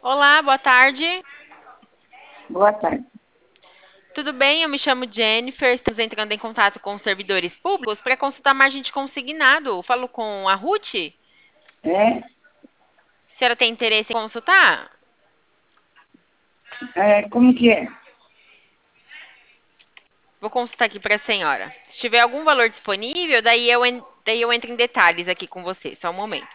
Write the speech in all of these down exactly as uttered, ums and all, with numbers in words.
Olá, boa tarde. Boa tarde. Tudo bem? Eu me chamo Jennifer. Estamos entrando em contato com os servidores públicos para consultar margem de consignado. Falo com a Ruth. É, A senhora tem interesse em consultar? é, como que é? Vou consultar aqui para a senhora. Se tiver algum valor disponível, daí eu, en- daí eu entro em detalhes aqui com você. Só um momento.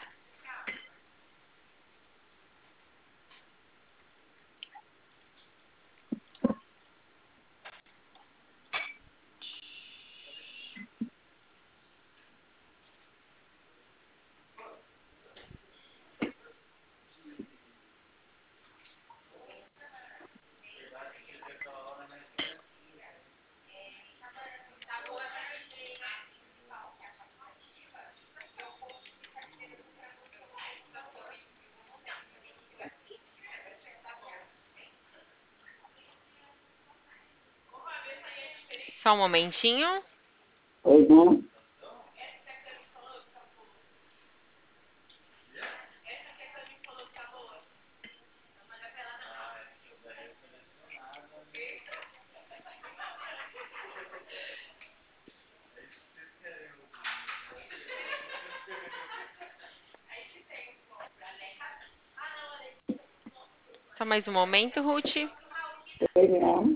Só um momentinho. Pois não? Só mais um momento, Ruth. Pois não.